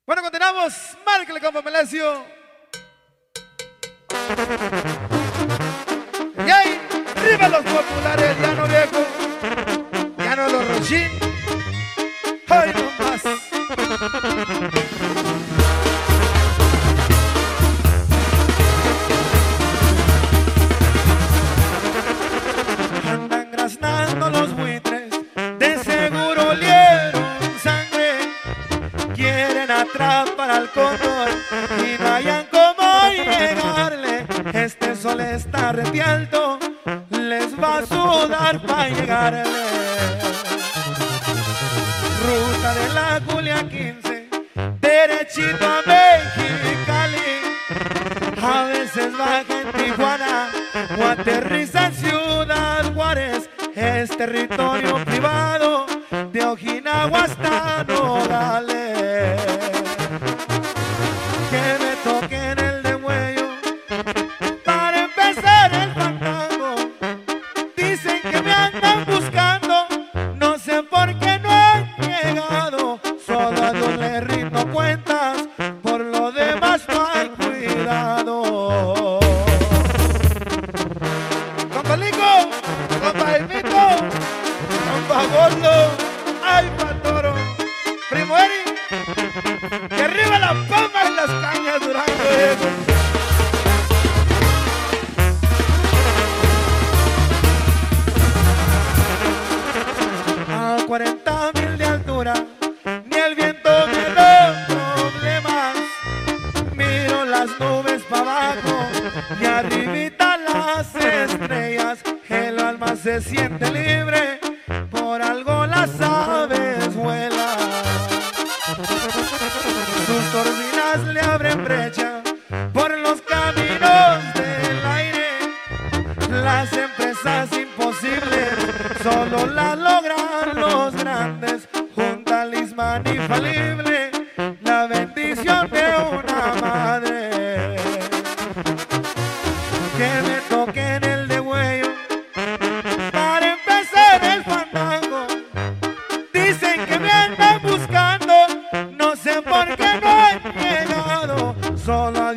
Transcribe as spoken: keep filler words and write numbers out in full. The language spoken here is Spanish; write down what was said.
Bueno, continuamos. Márquele, compa Melesio. Y ahí, arriba los populares, ya no viejo. Ya no los rochín. Hoy no más. Andan graznando los buitres, de seguro olieron sangre. Quieren atrapar al cóndor y no hayan cómo llegarle. Este sol está retialto, les va a sudar para llegarle. Ruta de la Julia quince, derechito a Mexicali. A veces baja en Tijuana o aterriza en Ciudad Juárez. Es territorio privado de Ojinawa hasta Nogales. Que me toquen el degüello para empezar el fandango. Dicen que me andan buscando, no sé por qué no han llegado. Solo a Dios le rindo cuentas, por lo demás no hay cuidado. Compa Lico, compa Jaimito, compa Gordo, ay pa' toro, primo Eri, que arriba la palma y las cañas Durango, eh. A cuarenta mil de altura, ni el viento me da problemas. Miro las nubes para abajo y arribita las estrellas. El alma se siente libre, por algo las aves vuelan. Sus turbinas le abren brecha por los caminos del aire. Las empresas imposibles solo las logran los grandes. Un talismán infalible, la bendición de una madre. Que me toquen el degüello para empezar el fandango. Dicen que me andan buscando, no sé por qué no han llegado. Solo